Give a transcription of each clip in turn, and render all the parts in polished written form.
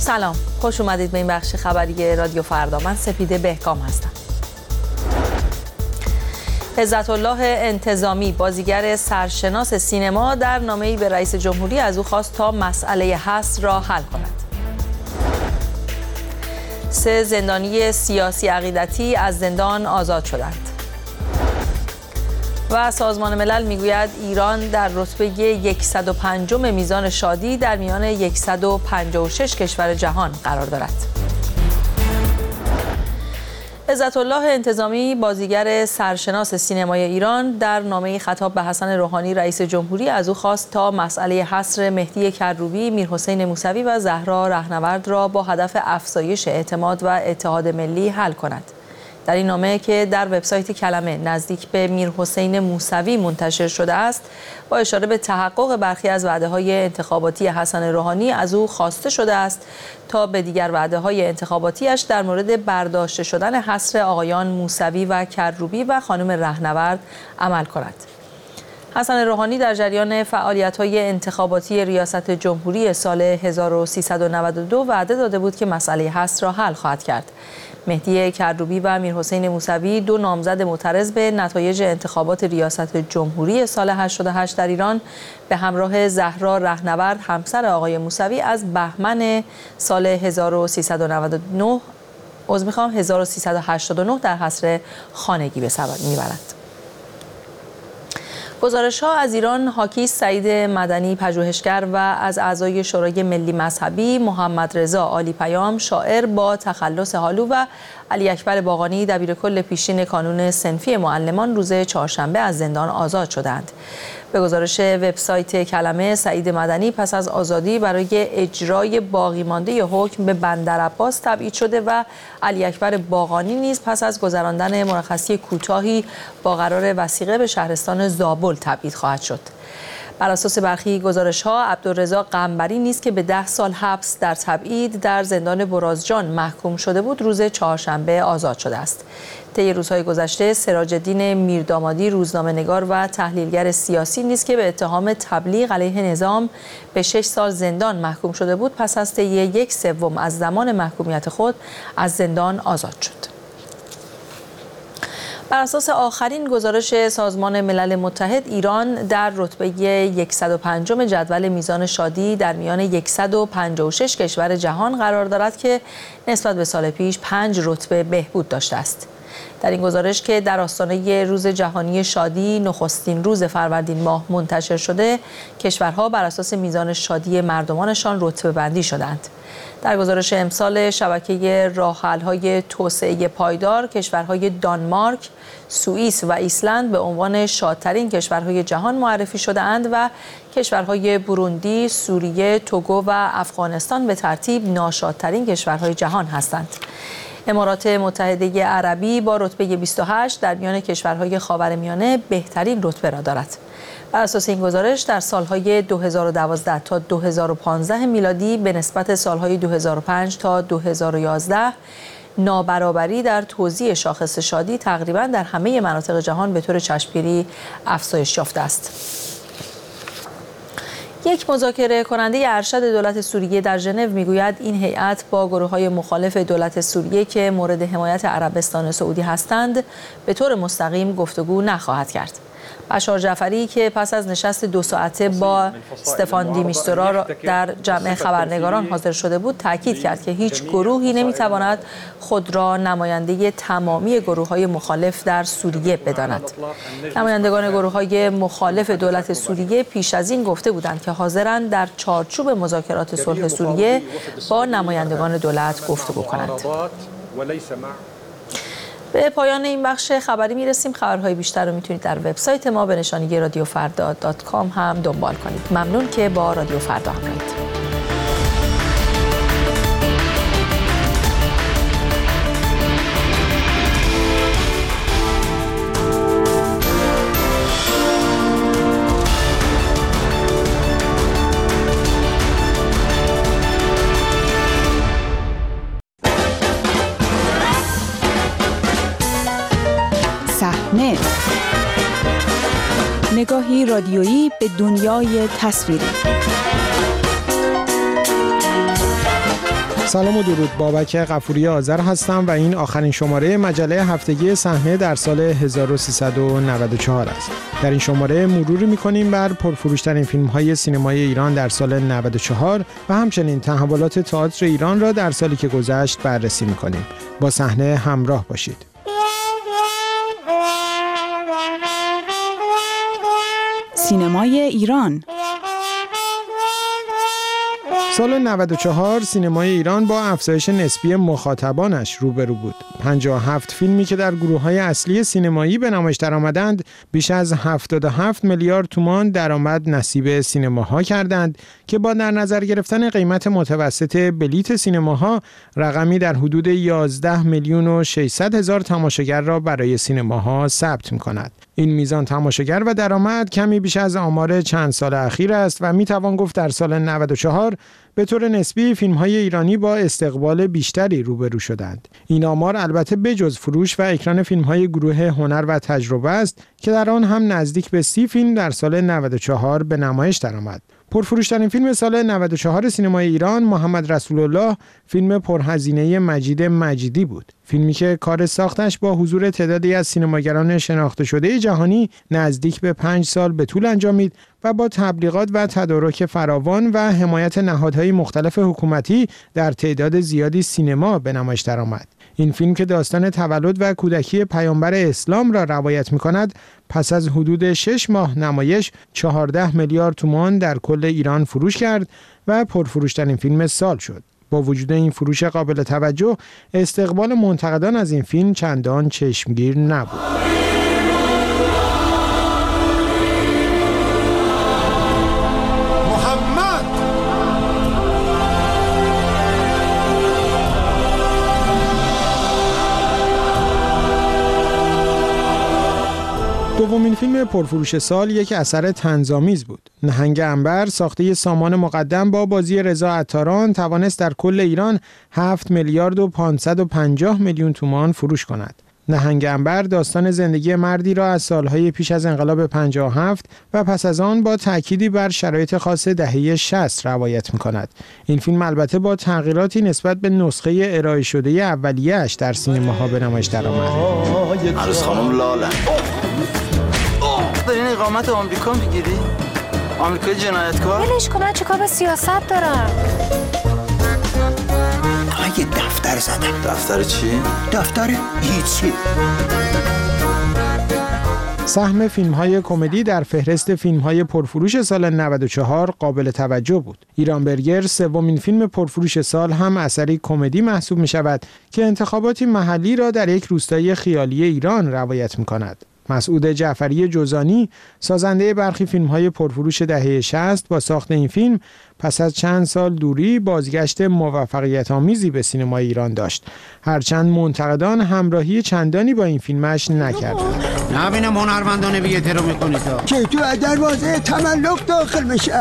سلام، خوش اومدید به این بخش خبری رادیو فردا. من سپیده بهکام هستم. عزت الله انتظامی، بازیگر سرشناس سینما، در نامه‌ای به رئیس جمهوری از او خواست تا مسئله حصر را حل کند. 3 زندانی سیاسی عقیدتی از زندان آزاد شدند. و سازمان ملل میگوید ایران در رتبه 105م میزان شادی در میان 156 کشور جهان قرار دارد. عزت الله انتظامی، بازیگر سرشناس سینمای ایران، در نامه‌ای خطاب به حسن روحانی رئیس جمهوری از او خواست تا مسئله حصر مهدی کروبی، میرحسین موسوی و زهرا رهنورد را با هدف افزایش اعتماد و اتحاد ملی حل کند. در این نامه که در وبسایت کلمه نزدیک به میرحسین موسوی منتشر شده است، با اشاره به تحقق برخی از وعده‌های انتخاباتی حسن روحانی از او خواسته شده است تا به دیگر وعده‌های انتخاباتیش در مورد برداشته شدن حصر آقایان موسوی و کروبی و خانم رهنورد عمل کند. حسن روحانی در جریان فعالیت‌های انتخاباتی ریاست جمهوری سال 1392 وعده داده بود که مسئله حصر را حل خواهد کرد. مهدی کروبی و میرحسین موسوی، 2 نامزد معترض به نتایج انتخابات ریاست جمهوری سال 88 در ایران، به همراه زهرا رهنورد همسر آقای موسوی از بهمن سال 1389 در حصر خانگی به سر میبرند. گزارش‌ها از ایران حاکی سعید مدنی پژوهشگر و از اعضای شورای ملی مذهبی محمد رضا عالی پیام شاعر با تخلص حالو و علی اکبر باقانی دبیرکل پیشین کانون صنفی معلمان روز چهارشنبه از زندان آزاد شدند. به گزارش وبسایت کلمه، سعید مدنی پس از آزادی برای اجرای باقی مانده حکم به بندرعباس تبعید شده و علی اکبر باقانی نیز پس از گذراندن مرخصی کوتاهی با قرار وثیقه به شهرستان زابل تبعید خواهد شد. بر اساس برخی گزارش‌ها عبدالرضا قنبری نیز که به 10 سال حبس در تبعید در زندان برازجان محکوم شده بود، روز چهارشنبه آزاد شده است. طی روزهای گذشته سراج الدین میردامادی، روزنامه‌نگار و تحلیلگر سیاسی نیز که به اتهام تبلیغ علیه نظام به 6 سال زندان محکوم شده بود، پس از طی 1/3 از زمان محکومیت خود از زندان آزاد شد. بر اساس آخرین گزارش سازمان ملل متحد، ایران در رتبه 105م جدول میزان شادی در میان 156 کشور جهان قرار دارد که نسبت به سال پیش 5 رتبه بهبود داشته است. در این گزارش که در آستانه روز جهانی شادی نخستین روز فروردین ماه منتشر شده، کشورها بر اساس میزان شادی مردمانشان رتبه بندی شدند. در گزارش امسال شبکه راه‌حل‌های توسعه پایدار، کشورهای دانمارک، سوئیس و ایسلند به عنوان شادترین کشورهای جهان معرفی شده‌اند و کشورهای بروندی، سوریه، توگو و افغانستان به ترتیب ناشادترین کشورهای جهان هستند. امارات متحده عربی با رتبه 28 در میان کشورهای خاورمیانه بهترین رتبه را دارد. بر اساس این گزارش در سالهای 2012 تا 2015 میلادی به نسبت سالهای 2005 تا 2011 نابرابری در توزیع شاخص شادی تقریباً در همه مناطق جهان به طور چشمگیری افزایش یافته است. یک مذاکره کننده ارشد دولت سوریه در ژنو میگوید این هیئت با گروه‌های مخالف دولت سوریه که مورد حمایت عربستان سعودی هستند به طور مستقیم گفتگو نخواهد کرد. بشار جعفری که پس از نشست 2 ساعته با استفان دیمیستورا در جمع خبرنگاران حاضر شده بود، تاکید کرد که هیچ گروهی نمیتواند خود را نماینده تمامی گروه‌های مخالف در سوریه بداند. نمایندگان گروه‌های مخالف دولت سوریه پیش از این گفته بودند که حاضرند در چارچوب مذاکرات صلح سوریه با نمایندگان دولت گفتگو کنند. به پایان این بخش خبری میرسیم. خبرهای بیشتر رو میتونید در وبسایت ما به نشانی radiofarda.com هم دنبال کنید. ممنون که با رادیو فردا همراهید. صحنه، نگاهی رادیویی به دنیای تصویری. سلام و درود، بابک غفوری آذر هستم و این آخرین شماره مجله هفتگی صحنه در سال 1394 است. در این شماره مروری می‌کنیم بر پرفروش‌ترین فیلم‌های سینمای ایران در سال 94 و همچنین تحولات تئاتر ایران را در سالی که گذشت بررسی می‌کنیم. با صحنه همراه باشید. سینمای ایران. سال 94 سینمای ایران با افزایش نسبی مخاطبانش روبرو بود. 57 فیلمی که در گروه‌های اصلی سینمایی به نمایش درآمدند بیش از 77 میلیارد تومان درآمد نصیب سینماها کردند که با در نظر گرفتن قیمت متوسط بلیت سینماها رقمی در حدود 11 میلیون و 600 هزار تماشاگر را برای سینماها ثبت می‌کند. این میزان تماشاگر و درآمد کمی بیش از آمار چند سال اخیر است و میتوان گفت در سال 94 به طور نسبی فیلم‌های ایرانی با استقبال بیشتری روبرو شدند. این آمار البته بجز فروش و اکران فیلم‌های گروه هنر و تجربه است که در آن هم نزدیک به 30 فیلم در سال 94 به نمایش درآمد. پرفروش‌ترین فیلم سال 94 سینمای ایران محمد رسول الله فیلم پرهزینه مجید مجیدی بود. فیلمی که کار ساختش با حضور تعدادی از سینماگران شناخته شده جهانی نزدیک به 5 سال به طول انجامید و با تبلیغات و تدارک فراوان و حمایت نهادهای مختلف حکومتی در تعداد زیادی سینما به نمایش درآمد. این فیلم که داستان تولد و کودکی پیامبر اسلام را روایت می‌کند، پس از حدود 6 ماه نمایش 14 میلیارد تومان در کل ایران فروش کرد و پرفروش‌ترین فیلم سال شد. با وجود این فروش قابل توجه، استقبال منتقدان از این فیلم چندان چشمگیر نبود. دومین فیلم پرفروش سال یک اثر طنزآمیز بود. نهنگ عنبر ساخته سامان مقدم با بازی رضا عطاران توانست در کل ایران 7 میلیارد و 550 میلیون تومان فروش کند. نهنگ عنبر داستان زندگی مردی را از سالهای پیش از انقلاب 57 و پس از آن با تأکیدی بر شرایط خاص دهه 60 روایت می‌کند. این فیلم البته با تغییراتی نسبت به نسخه ارائه شده اولیه‌اش در سینماها به نمایش درآمد. عروس خانم لاله دارین اقامت آمریکا میگیری؟ آمریکای جنایتکار؟ ولش کن، من چیکار به سیاست دارم؟ یه دفتر زدم. دفتر چی؟ دفتر هیچی. سهم فیلم‌های کمدی در فهرست فیلم‌های پرفروش سال 94 قابل توجه بود. ایران برگر سومین فیلم پرفروش سال هم اثری کمدی محسوب می‌شود که انتخاباتی محلی را در یک روستای خیالی ایران روایت می‌کند. مسعود جعفری جوزانی سازنده برخی فیلم‌های پرفروش دهه 60 با ساخت این فیلم پس از چند سال دوری بازگشت موفقیت‌آمیزی به سینمای ایران داشت، هرچند منتقدان همراهی چندانی با این فیلمش نکردند. نبینم هنرمندانه بی احترامی می‌کنید که تو دروازه تملک داخل میشه.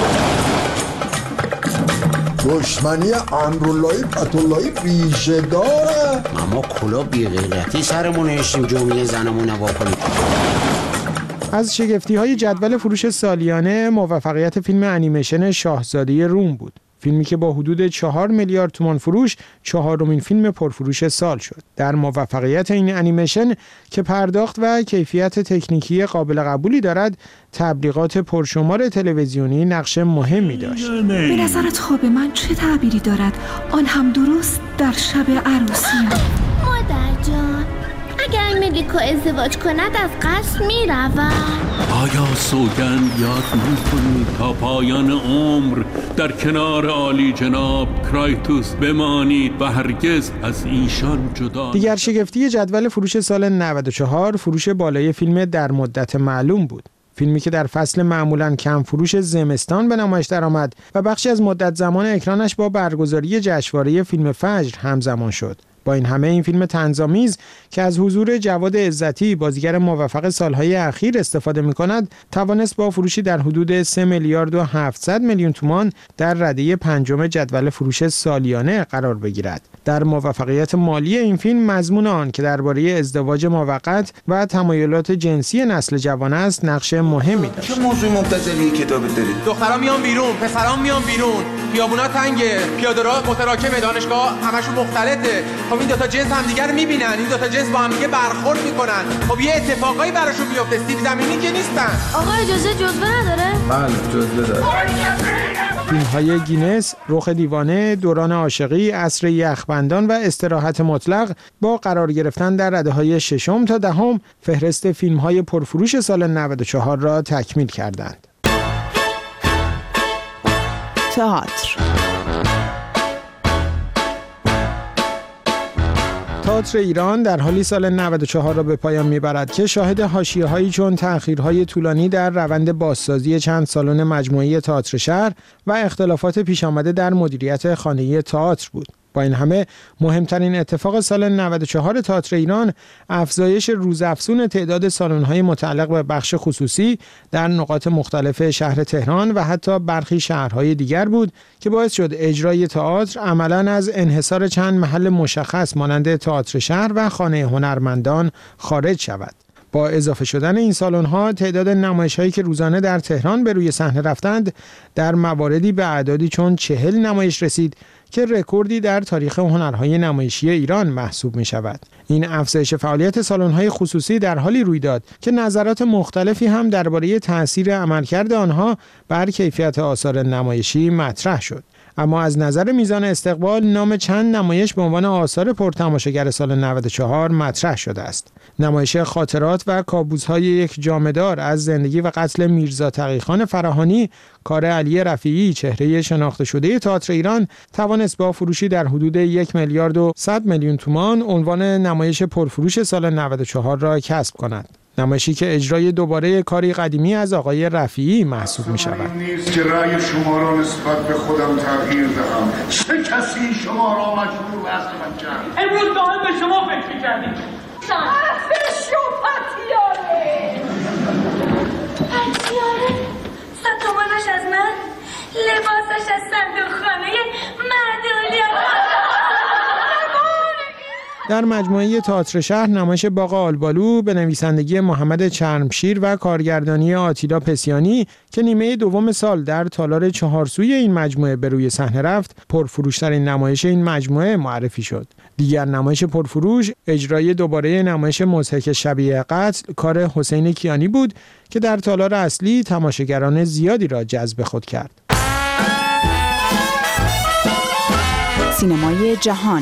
دشمنی امراللهی فتولهی ریشه داره. اما کلا بی غیرتی سرمون نشیم جمعه زنمون نوا کنیم. از شگفتی‌های جدول فروش سالیانه موفقیت فیلم انیمیشن شاهزاده روم بود. فیلمی که با حدود 4 میلیارد تومان فروش چهارمین فیلم پرفروش سال شد. در موفقیت این انیمیشن که پرداخت و کیفیت تکنیکی قابل قبولی دارد، تبلیغات پرشمار تلویزیونی نقش مهمی داشت. به نظرت خواب من چه تعبیری دارد؟ آن هم درست در شب عروسی. مادر جان، اگر ملیکو ازدواج کند از قصد میروم. آیا سوگند یاد می‌کنی تا پایان عمر در کنار عالی جناب کرایتوس بمانید و هرگز از ایشان جدا؟ دیگر شگفتی جدول فروش سال 94 فروش بالای فیلم در مدت معلوم بود. فیلمی که در فصل معمولاً کم فروش زمستان به نمایش درآمد و بخشی از مدت زمان اکرانش با برگزاری جشنواره فیلم فجر همزمان شد. با این همه این فیلم طنزآمیز که از حضور جواد عزتی بازیگر موفق سالهای اخیر استفاده می‌کند، توانست با فروشی در حدود 3 میلیارد و 700 میلیون تومان در رده پنجم جدول فروش سالیانه قرار بگیرد. در موفقیت مالی این فیلم مضمون آن که درباره ازدواج موقت و تمایلات جنسی نسل جوان است نقش مهمی داشت. چه موضوع مبتذلی کتابت داری؟ دخترا میان بیرون، پسرا میان بیرون، خیابونا تنگه، پیاده‌راه متراکمه، دانشگاه همشون مختلطه. خب این دو تا جنس همدیگه رو میبینن، این دو تا جنس با هم دیگه برخورد میکنن. خب یه اتفاقایی براشون میفته، سیب زمینی که نیستن. آقا اجازه جزوه نداره؟ بله جزوه داره. فیلم‌های گینس، رخ دیوانه، دوران عاشقی، عصر یخبندان و استراحت مطلق با قرار گرفتن در رده‌های 6 تا 10 فهرست فیلم‌های پرفروش سال 94 را تکمیل کردند. تئاتر. تئاتر ایران در حالی سال 94 را به پایان می‌برد که شاهد حاشیه‌هایی چون تأخیرهای طولانی در روند بازسازی چند سالن مجموعه تئاتر شهر و اختلافات پیش آمده در مدیریت خانگی تئاتر بود. با این همه مهمترین اتفاق سال 94 تئاتر ایران افزایش روزافزون تعداد سالن‌های متعلق به بخش خصوصی در نقاط مختلف شهر تهران و حتی برخی شهرهای دیگر بود که باعث شد اجرای تئاتر عملاً از انحصار چند محل مشخص مانند تئاتر شهر و خانه هنرمندان خارج شود. با اضافه شدن این سالن‌ها تعداد نمایش‌هایی که روزانه در تهران به روی صحنه رفتند در مواردی به اعدادی چون 40 نمایش رسید که رکوردی در تاریخ هنرهای نمایشی ایران محسوب می شود. این افزایش فعالیت سالن‌های خصوصی در حالی روی داد که نظرات مختلفی هم درباره تأثیر عملکرد آنها بر کیفیت آثار نمایشی مطرح شد. اما از نظر میزان استقبال نام چند نمایش به عنوان آثار پرتماشاگر سال 94 مطرح شده است. نمایش خاطرات و کابوس‌های یک جامه‌دار از زندگی و قتل میرزا تقی‌خان فراهانی، کار علی رفیعی، چهره شناخته شده تئاتر ایران، توانست با فروشی در حدود 1 میلیارد و 100 میلیون تومان عنوان نمایش پرفروش سال 94 را کسب کند. نمایشی که اجرای دوباره کاری قدیمی از آقای رفیعی محسوب می شود. نیست که رأی شما را نسبت به خودم تغییر دهم. چه کسی شما را مجبور به عزل من کرد؟ امروز با هم به شما فکر کردیم. پتیاره 100 تومانش از من، لباسش از صندوق خانه معدولیت. در مجموعه تئاتر شهر نمایش باغ آلبالو به نویسندگی محمد چرمشیر و کارگردانی آتیلا پسیانی که نیمه دوم سال در تالار 4 سوی این مجموعه به روی صحنه رفت، پرفروش‌ترین نمایش این مجموعه معرفی شد. دیگر نمایش پرفروش اجرای دوباره نمایش مضحک شبیه قتل کار حسین کیانی بود که در تالار اصلی تماشاگران زیادی را جذب خود کرد. سینمای جهان.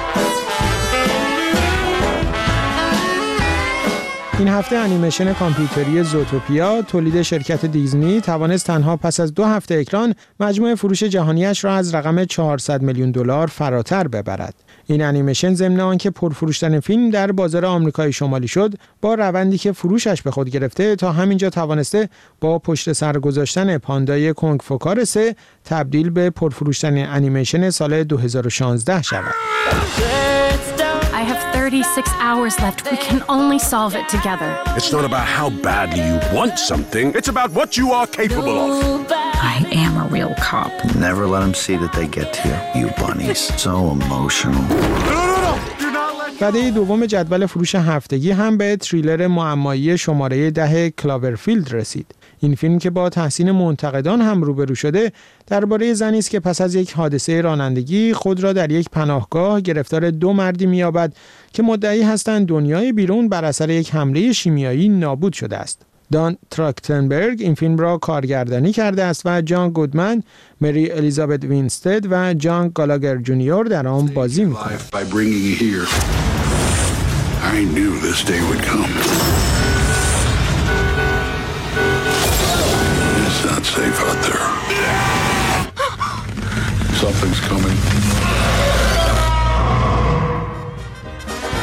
این هفته انیمیشن کامپیوتری زوتوپیا تولید شرکت دیزنی توانست تنها پس از 2 هفته اکران مجموع فروش جهانیش را از رقم 400 میلیون دلار فراتر ببرد. این انیمیشن ضمن آنکه پرفروشترین فیلم در بازار آمریکای شمالی شد، با روندی که فروشش به خود گرفته تا همینجا توانسته با پشت سر گذاشتن پاندای کنگ فو کار 3 تبدیل به پرفروشترین انیمیشن سال 2016 شود. I have 36 hours left. We can only solve it together. It's not about how badly you want something. It's about what you are capable of. I am a real cop. Never let them see that they get to you, you bunnies. So emotional. رده دوم جدول فروش هفتگی هم به تریلر معمایی شماره 10 کلاورفیلد رسید. این فیلم که با تحسین منتقدان هم روبرو شده درباره زنی است که پس از یک حادثه رانندگی خود را در یک پناهگاه گرفتار 2 مردی می‌یابد که مدعی هستند دنیای بیرون بر اثر یک حمله شیمیایی نابود شده است. دان تراکتنبرگ این فیلم را کارگردانی کرده است و جان گودمن، مری الیزابت وینستد و جان گالاگر جونیور در آن بازی می‌کنند. I knew this day would come. It's not safe out there. Something's coming.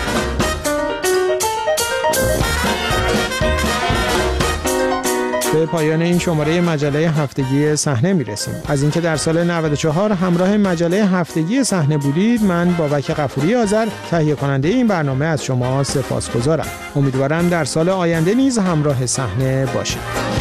به پایان این شماره مجله هفتگی صحنه میرسیم. از اینکه در سال 94 همراه مجله هفتگی صحنه بودید، من بابک غفوری آذر تهیه کننده این برنامه از شما سپاسگزارم. امیدوارم در سال آینده نیز همراه صحنه باشید.